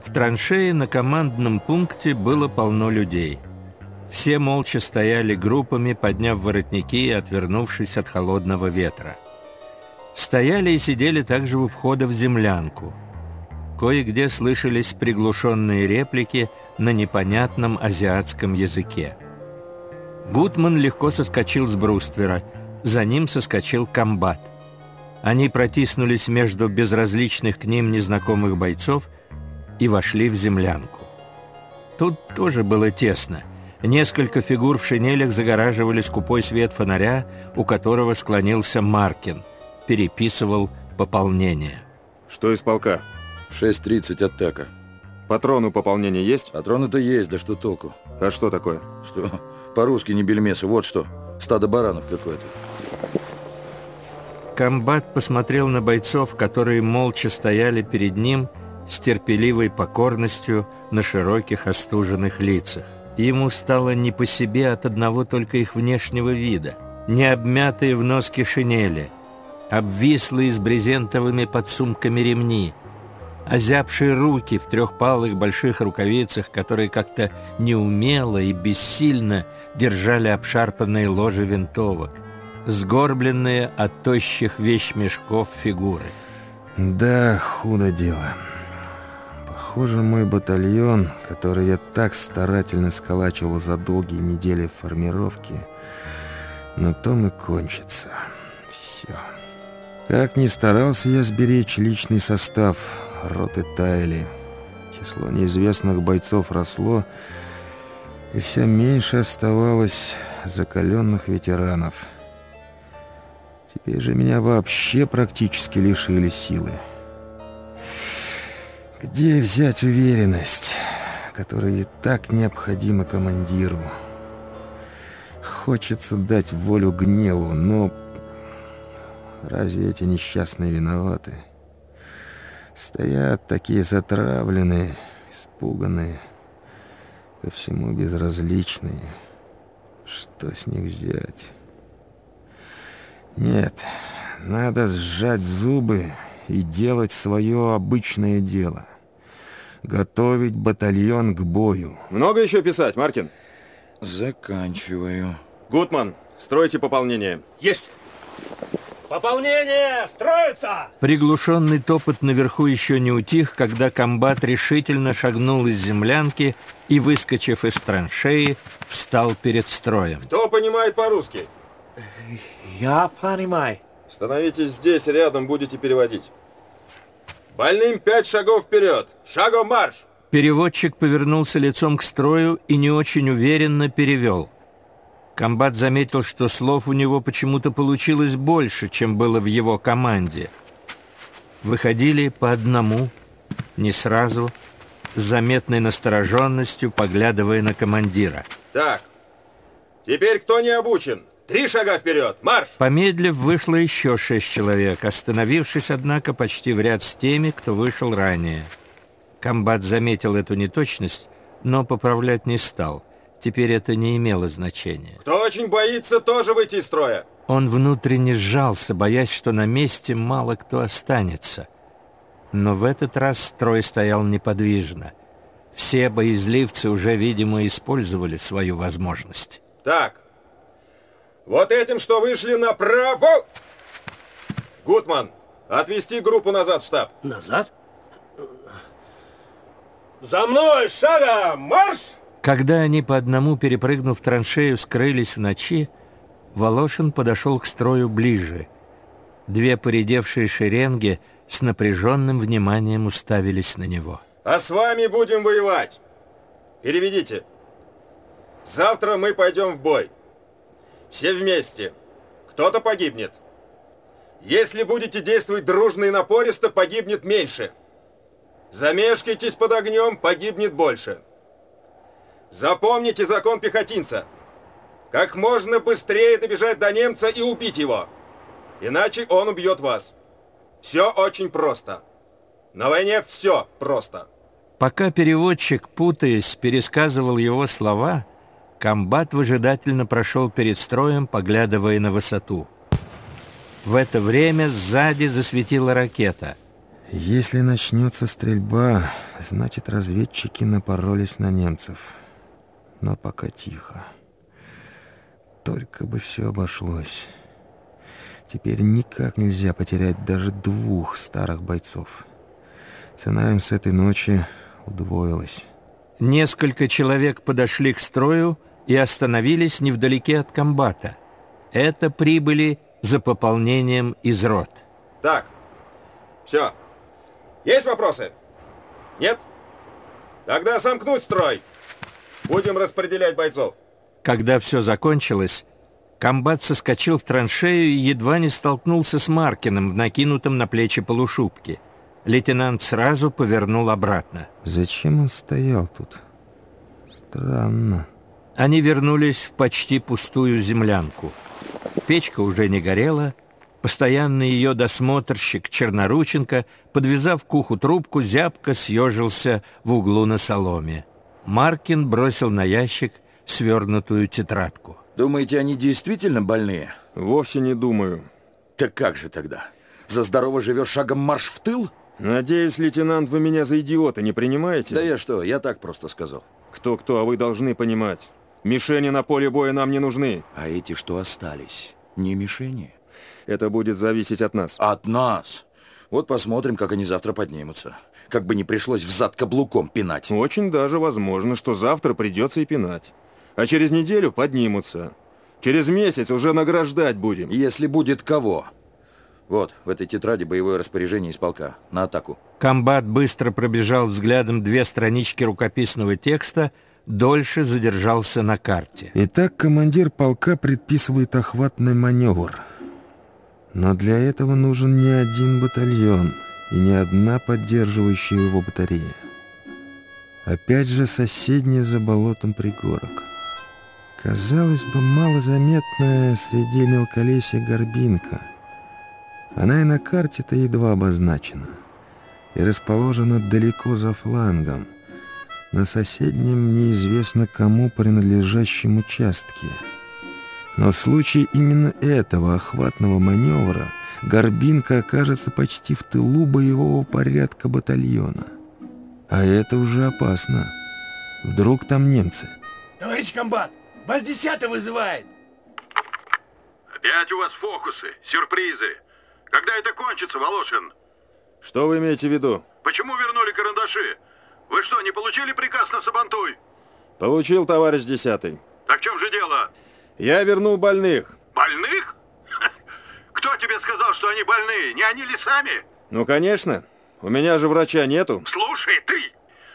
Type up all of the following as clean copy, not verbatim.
В траншее на командном пункте было полно людей. Все молча стояли группами, подняв воротники и отвернувшись от холодного ветра. Стояли и сидели также у входа в землянку. Кое-где слышались приглушенные реплики на непонятном азиатском языке. Гутман легко соскочил с бруствера, за ним соскочил комбат. Они протиснулись между безразличных к ним незнакомых бойцов и вошли в землянку. Тут тоже было тесно. Несколько фигур в шинелях загораживали скупой свет фонаря, у которого склонился Маркин, переписывал пополнение. Что из полка? В 6:30 атака. Патрон у пополнения есть? Патроны-то есть, да что толку? А что такое? Что? По-русски не бельмесы, вот что. Стадо баранов какое-то. Комбат посмотрел на бойцов, которые молча стояли перед ним с терпеливой покорностью на широких остуженных лицах. Ему стало не по себе от одного только их внешнего вида. Необмятые в носке шинели, обвислые с брезентовыми подсумками ремни, озябшие руки в трехпалых больших рукавицах, которые как-то неумело и бессильно держали обшарпанные ложи винтовок, сгорбленные от тощих вещмешков фигуры. Да, худо дело. Похоже, мой батальон, который я так старательно сколачивал за долгие недели формировки, на том и кончится. Все. Как ни старался я сберечь личный состав, роты таяли. Число неизвестных бойцов росло, и все меньше оставалось закаленных ветеранов. Теперь же меня вообще практически лишили силы. Где взять уверенность, которая и так необходима командиру? Хочется дать волю гневу, но разве эти несчастные виноваты? Стоят такие затравленные, испуганные, ко всему безразличные. Что с них взять? Нет, надо сжать зубы и делать свое обычное дело. Готовить батальон к бою. Много еще писать, Маркин? Заканчиваю. Гутман, стройте пополнение. Есть! Пополнение! Строится! Приглушенный топот наверху еще не утих, когда комбат решительно шагнул из землянки и, выскочив из траншеи, встал перед строем. Кто понимает по-русски? Я понимаю. Становитесь здесь, рядом будете переводить. Больным 5 шагов вперед! Шагом марш! Переводчик повернулся лицом к строю и не очень уверенно перевел. Комбат заметил, что слов у него почему-то получилось больше, чем было в его команде. Выходили по одному, не сразу, с заметной настороженностью, поглядывая на командира. Так, теперь кто не обучен? 3 шага вперед! Марш! Помедлив, вышло еще 6 человек, остановившись, однако, почти в ряд с теми, кто вышел ранее. Комбат заметил эту неточность, но поправлять не стал. Теперь это не имело значения. Кто очень боится, тоже выйти из строя. Он внутренне сжался, боясь, что на месте мало кто останется. Но в этот раз строй стоял неподвижно. Все боязливцы уже, видимо, использовали свою возможность. Так, вот этим, что вышли направо... Гутман, отвести группу назад в штаб. Назад? За мной! Шагом! Марш! Когда они по одному, перепрыгнув траншею, скрылись в ночи, Волошин подошел к строю ближе. 2 поредевшие шеренги с напряженным вниманием уставились на него. А с вами будем воевать. Переведите. Завтра мы пойдем в бой. Все вместе. Кто-то погибнет. Если будете действовать дружно и напористо, погибнет меньше. Замешкайтесь под огнем, погибнет больше. Запомните закон пехотинца. Как можно быстрее добежать до немца и убить его. Иначе он убьет вас. Все очень просто. На войне все просто. Пока переводчик, путаясь, пересказывал его слова, комбат выжидательно прошел перед строем, поглядывая на высоту. В это время сзади засветила ракета. Если начнется стрельба, Значит, разведчики напоролись на немцев. Но пока тихо. Только бы все обошлось. Теперь никак нельзя потерять даже 2 старых бойцов. Цена им с этой ночи удвоилась. Несколько человек подошли к строю и остановились невдалеке от комбата. Это прибыли за пополнением из рот. Так, все. Есть вопросы? Нет? Тогда сомкнуть строй. Будем распределять бойцов. Когда все закончилось, комбат соскочил в траншею и едва не столкнулся с Маркиным в накинутом на плечи полушубке. Лейтенант сразу повернул обратно. Зачем он стоял тут? Странно. Они вернулись в почти пустую землянку. Печка уже не горела. Постоянный ее досмотрщик Чернорученко, подвязав к уху трубку, зябко съежился в углу на соломе. Маркин бросил на ящик свернутую тетрадку. Думаете, они действительно больные? Вовсе не думаю. Так как же тогда? За здорово живешь, шагом марш в тыл? Надеюсь, лейтенант, вы меня за идиота не принимаете? Да я что, я так просто сказал. Кто-кто, а вы должны понимать. Мишени на поле боя нам не нужны. А эти, что остались, не мишени? Это будет зависеть от нас. От нас? Вот посмотрим, как они завтра поднимутся. Как бы не пришлось взад каблуком пинать. Очень даже возможно, что завтра придется и пинать. А через неделю поднимутся. Через месяц уже награждать будем. Если будет кого. Вот, в этой тетради боевое распоряжение из полка. На атаку. Комбат быстро пробежал взглядом 2 странички рукописного текста, дольше задержался на карте. Итак, командир полка предписывает охватный маневр. Но для этого нужен не один батальон и не одна поддерживающая его батарея. Опять же соседняя за болотом пригорок. Казалось бы, малозаметная среди мелколесья горбинка. Она и на карте-то едва обозначена и расположена далеко за флангом, на соседнем неизвестно кому принадлежащем участке. Но в случае именно этого охватного маневра горбинка окажется почти в тылу боевого порядка батальона. А это уже опасно. Вдруг там немцы. Товарищ комбат, вас 10-й вызывает. Опять у вас фокусы, сюрпризы. Когда это кончится, Волошин? Что вы имеете в виду? Почему вернули карандаши? Вы что, не получили приказ на Сабантуй? Получил, товарищ 10-й. Так в чем же дело? Я вернул больных. Больных? Кто тебе сказал, что они больные? Не они ли сами? Ну, конечно. У меня же врача нету. Слушай, ты!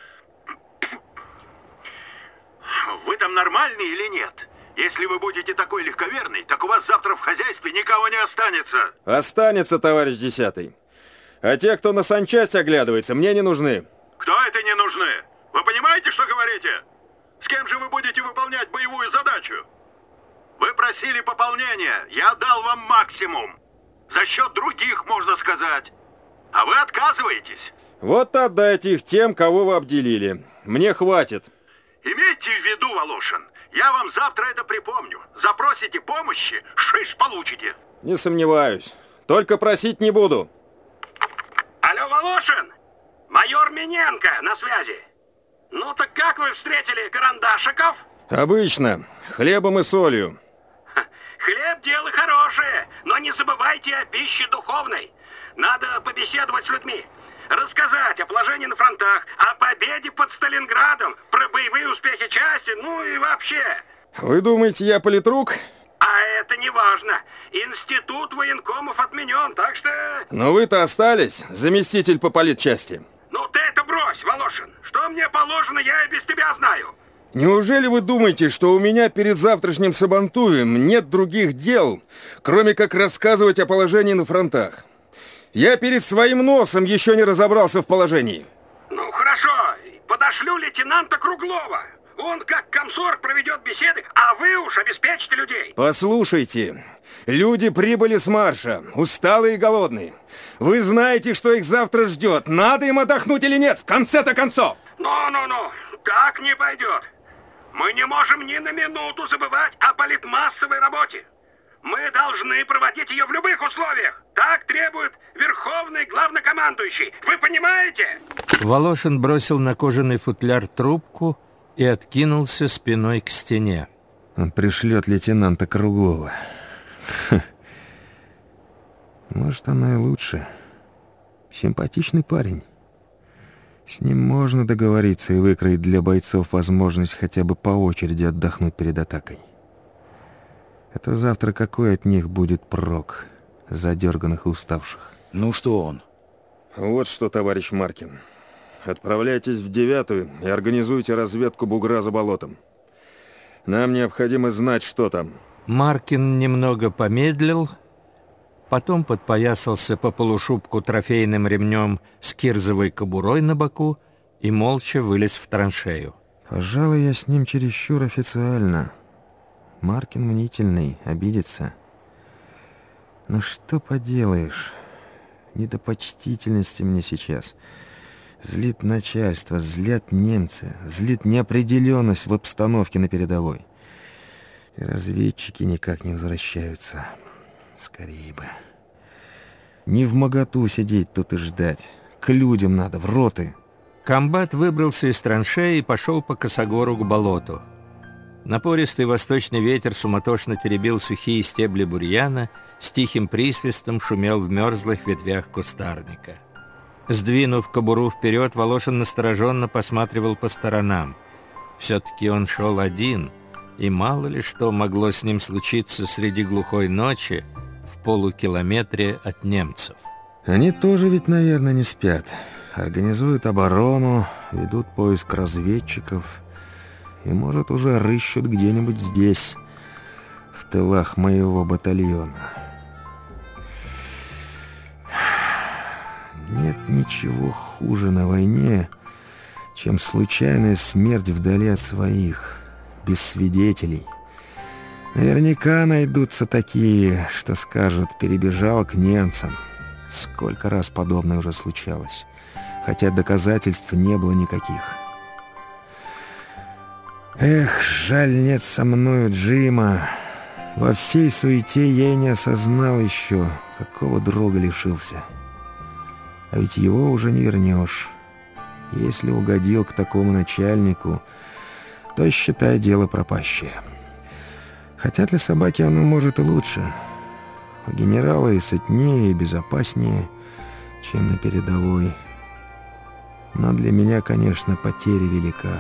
Вы там нормальный или нет? Если вы будете такой легковерный, так у вас завтра в хозяйстве никого не останется. Останется, товарищ 10-й. А те, кто на санчасть оглядывается, мне не нужны. Кто это не нужны? Вы понимаете, что говорите? С кем же вы будете выполнять боевую задачу? Вы просили пополнения, я дал вам максимум. За счет других, можно сказать. А вы отказываетесь. Вот отдайте их тем, кого вы обделили. Мне хватит. Имейте в виду, Волошин, я вам завтра это припомню. Запросите помощи, шиш получите. Не сомневаюсь. Только просить не буду. Алло, Волошин! Майор Миненко на связи. Ну так как вы встретили карандашиков? Обычно. Хлебом и солью. Хлеб дело хорошее, но не забывайте о пище духовной. Надо побеседовать с людьми, рассказать о положении на фронтах, о победе под Сталинградом, про боевые успехи части, ну и вообще. Вы думаете, я политрук? А это не важно. Институт военкомов отменен, так что... Но вы-то остались, заместитель по политчасти. Ну ты это брось, Волошин. Что мне положено, я и без тебя знаю. Неужели вы думаете, что у меня перед завтрашним Сабантуем нет других дел, кроме как рассказывать о положении на фронтах? Я перед своим носом еще не разобрался в положении. Ну хорошо, подошлю лейтенанта Круглова. Он как комсорг проведет беседы, а вы уж обеспечите людей. Послушайте, люди прибыли с марша, усталые и голодные. Вы знаете, что их завтра ждет. Надо им отдохнуть или нет, в конце-то концов? Ну, так не пойдет. Мы не можем ни на минуту забывать о политмассовой работе. Мы должны проводить ее в любых условиях. Так требует Верховный Главнокомандующий. Вы понимаете? Волошин бросил на кожаный футляр трубку и откинулся спиной к стене. Он пришлет лейтенанта Круглова. Может, оно и лучше. Симпатичный парень. С ним можно договориться и выкроить для бойцов возможность хотя бы по очереди отдохнуть перед атакой. Это завтра какой от них будет прок, задерганных и уставших? Ну что он? Вот что, товарищ Маркин. Отправляйтесь в 9-ю и организуйте разведку бугра за болотом. Нам необходимо знать, что там. Маркин немного помедлил, потом подпоясался по полушубку трофейным ремнем с кирзовой кобурой на боку и молча вылез в траншею. Пожалуй, я с ним чересчур официально. Маркин мнительный, обидится. Но что поделаешь, не до почтительности мне сейчас. Злит начальство, злят немцы, злит неопределенность в обстановке на передовой. И разведчики никак не возвращаются. Скорее бы. Не вмоготу сидеть тут и ждать. К людям надо, в роты. Комбат выбрался из траншеи и пошел по косогору к болоту. Напористый восточный ветер суматошно теребил сухие стебли бурьяна, с тихим присвистом шумел в мерзлых ветвях кустарника. Сдвинув кобуру вперед, Волошин настороженно посматривал по сторонам. Все-таки он шел один, и мало ли что могло с ним случиться среди глухой ночи в полукилометре от немцев. Они тоже ведь, наверное, не спят. Организуют оборону, ведут поиск разведчиков и, может, уже рыщут где-нибудь здесь, в тылах моего батальона. Нет ничего хуже на войне, чем случайная смерть вдали от своих, без свидетелей. Наверняка найдутся такие, что скажут: перебежал к немцам. Сколько раз подобное уже случалось, хотя доказательств не было никаких. Эх, жаль, нет со мною Джима. Во всей суете я и не осознал еще, какого друга лишился. А ведь его уже не вернешь. Если угодил к такому начальнику, то считай дело пропащее. Хотя для собаки оно может и лучше. У генерала и сытнее, и безопаснее, чем на передовой. Но для меня, конечно, потеря велика.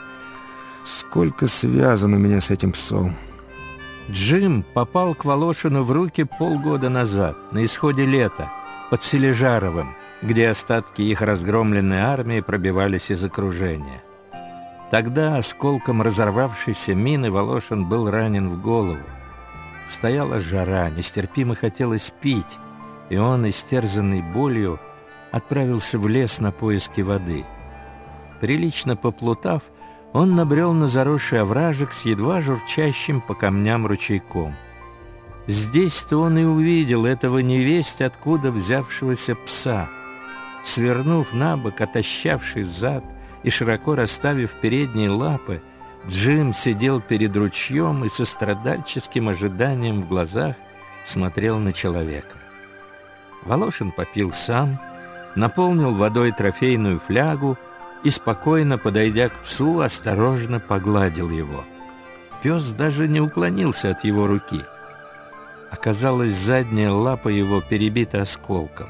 Сколько связано у меня с этим псом. Джим попал к Волошину в руки полгода назад, на исходе лета, под Сележаровым, где остатки их разгромленной армии пробивались из окружения. Тогда осколком разорвавшейся мины Волошин был ранен в голову. Стояла жара, нестерпимо хотелось пить, и он, истерзанный болью, отправился в лес на поиски воды. Прилично поплутав, он набрел на заросший овражек с едва журчащим по камням ручейком. Здесь-то он и увидел этого невесть откуда взявшегося пса. Свернув на бок отощавший зад и широко расставив передние лапы, Джим сидел перед ручьем и со страдальческим ожиданием в глазах смотрел на человека. Волошин попил сам, наполнил водой трофейную флягу и, спокойно подойдя к псу, осторожно погладил его. Пес даже не уклонился от его руки. Оказалось, задняя лапа его перебита осколком.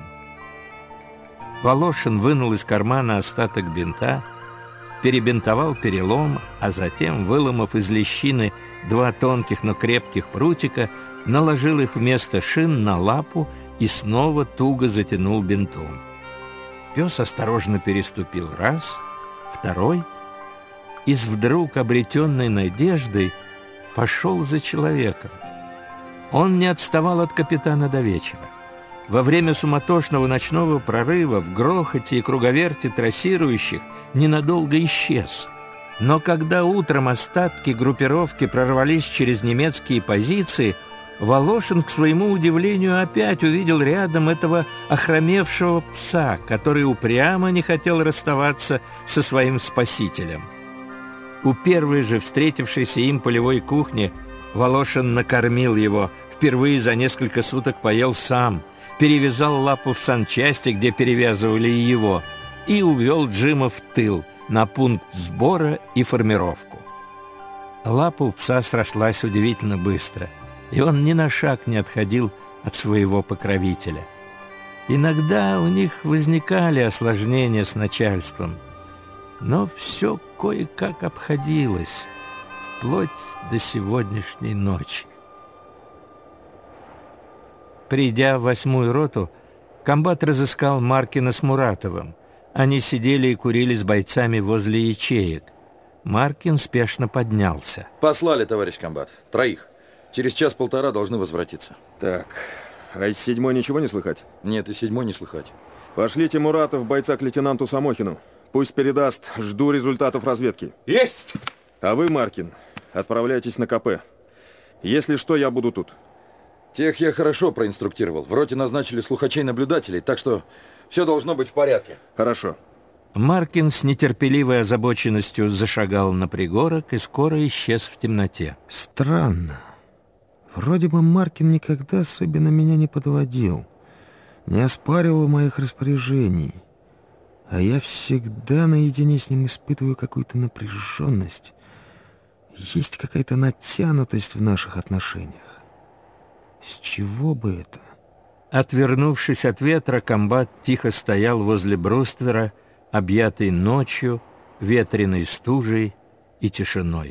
Волошин вынул из кармана остаток бинта, перебинтовал перелом, а затем, выломав из лещины 2 тонких, но крепких прутика, наложил их вместо шин на лапу и снова туго затянул бинтом. Пес осторожно переступил раз, второй, и с вдруг обретенной надеждой пошел за человеком. Он не отставал от капитана до вечера. Во время суматошного ночного прорыва в грохоте и круговерте трассирующих ненадолго исчез. Но когда утром остатки группировки прорвались через немецкие позиции, Волошин, к своему удивлению, опять увидел рядом этого охромевшего пса, который упрямо не хотел расставаться со своим спасителем. У первой же встретившейся им полевой кухни Волошин накормил его, впервые за несколько суток поел сам, перевязал лапу в санчасти, где перевязывали и его, и увел Джима в тыл, на пункт сбора и формировку. Лапа у пса срослась удивительно быстро, и он ни на шаг не отходил от своего покровителя. Иногда у них возникали осложнения с начальством, но все кое-как обходилось, вплоть до сегодняшней ночи. Придя в 8-ю роту, комбат разыскал Маркина с Муратовым. Они сидели и курили с бойцами возле ячеек. Маркин спешно поднялся. Послали, товарищ комбат. 3. Через час-полтора должны возвратиться. Так, а из 7-й ничего не слыхать? Нет, и 7-й не слыхать. Пошлите Муратов бойца к лейтенанту Самохину. Пусть передаст, жду результатов разведки. Есть! А вы, Маркин, отправляйтесь на КП. Если что, я буду тут. Тех я хорошо проинструктировал. В роте назначили слухачей-наблюдателей, так что все должно быть в порядке. Хорошо. Маркин с нетерпеливой озабоченностью зашагал на пригорок и скоро исчез в темноте. Странно. Вроде бы Маркин никогда особенно меня не подводил, не оспаривал моих распоряжений. А я всегда наедине с ним испытываю какую-то напряженность. Есть какая-то натянутость в наших отношениях. С чего бы это? Отвернувшись от ветра, комбат тихо стоял возле бруствера, объятый ночью, ветреной стужей и тишиной.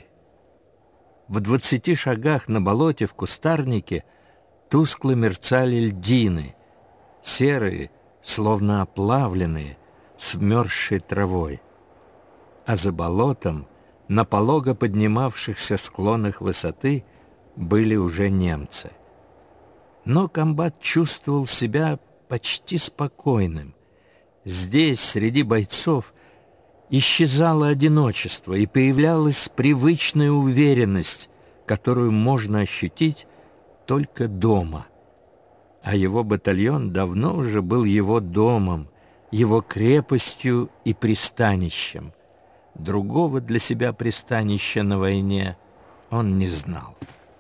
В 20 шагах на болоте в кустарнике тускло мерцали льдины, серые, словно оплавленные, с вмерзшей травой. А за болотом, на полого поднимавшихся склонах высоты, были уже немцы. Но комбат чувствовал себя почти спокойным. Здесь, среди бойцов, исчезало одиночество и появлялась привычная уверенность, которую можно ощутить только дома. А его батальон давно уже был его домом, его крепостью и пристанищем. Другого для себя пристанища на войне он не знал.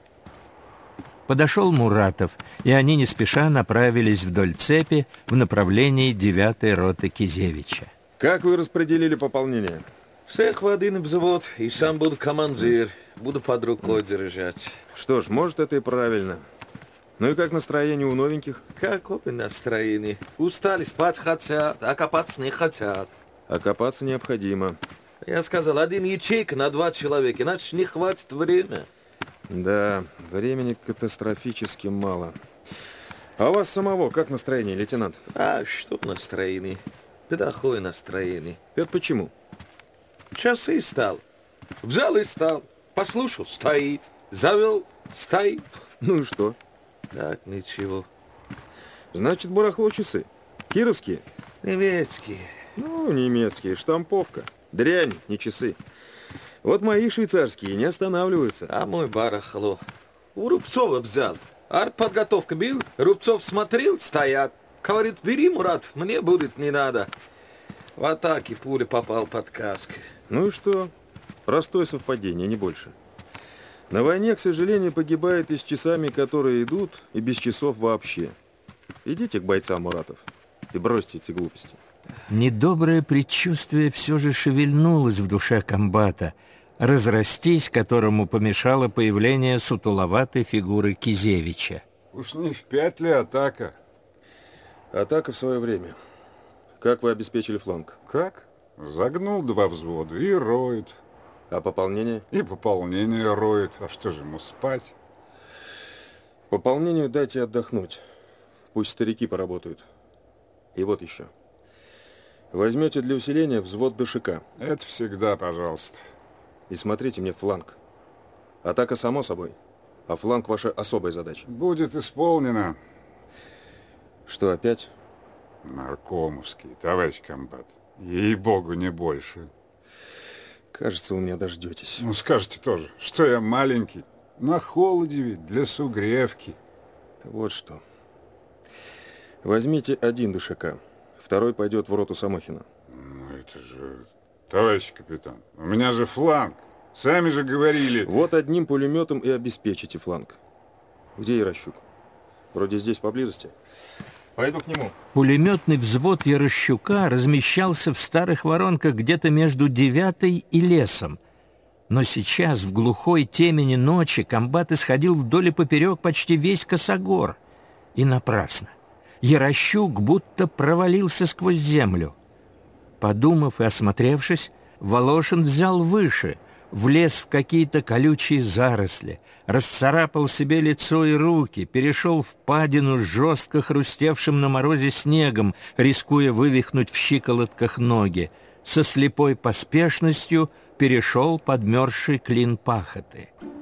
Подошел Муратов, и они не спеша направились вдоль цепи в направлении 9-й роты Кизевича. Как вы распределили пополнение? Всех в один взвод, и сам буду командир. Буду под рукой держать. Что ж, может, это и правильно. Ну и как настроение у новеньких? Какое настроение? Устали, спать хотят, а копаться не хотят. А копаться необходимо. Я сказал, 1 ячейка на 2 человека, иначе не хватит времени. Да, времени катастрофически мало. А у вас самого как настроение, лейтенант? А что настроение? Плохое настроение. Это почему? Часы стал. Взял и стал. Послушал, стоит. Завел, стоит. Ну и что? Так, ничего. Значит, барахло часы. Кировские? Немецкие. Ну, немецкие, штамповка. Дрянь, не часы. Вот мои швейцарские не останавливаются. А мой барахло. У Рубцова взял. Артподготовка бил, Рубцов смотрел, стоят. Говорит, бери, Мурат, мне будет не надо. В атаке пуля попал под каск. Ну и что? Простое совпадение, не больше. На войне, к сожалению, погибает и с часами, которые идут, и без часов вообще. Идите к бойцам, Муратов, и бросьте эти глупости. Недоброе предчувствие все же шевельнулось в душе комбата, разрастись которому помешало появление сутуловатой фигуры Кизевича. Уж не в 5 ли атака? Атака в свое время. Как вы обеспечили фланг? Как? Загнул 2 взвода и роет. А пополнение? И пополнение роет. А что же ему спать? Пополнению дайте отдохнуть. Пусть старики поработают. И вот еще. Возьмете для усиления взвод ДШК. Это всегда, пожалуйста. И смотрите мне фланг. Атака само собой, а фланг ваша особая задача. Будет исполнено. Что, опять? Наркомовский, товарищ комбат. Ей-богу, не больше. Кажется, вы меня дождетесь. Ну, скажете тоже, что я маленький. На холоде ведь, для сугревки. Вот что. Возьмите 1 ДШК. 2 пойдет в роту Самохина. Ну, это же... Товарищ капитан, у меня же фланг. Сами же говорили... Вот 1 пулеметом и обеспечите фланг. Где Ярощук? Вроде здесь, поблизости. Пойду к нему. Пулеметный взвод Ярощука размещался в старых воронках где-то между 9-й и лесом. Но сейчас, в глухой темени ночи, комбат исходил вдоль и поперек почти весь косогор. И напрасно. Ярощук будто провалился сквозь землю. Подумав и осмотревшись, Волошин взял выше, влез в какие-то колючие заросли, расцарапал себе лицо и руки, перешел впадину с жестко хрустевшим на морозе снегом, рискуя вывихнуть в щиколотках ноги, со слепой поспешностью перешел подмерзший клин пахоты.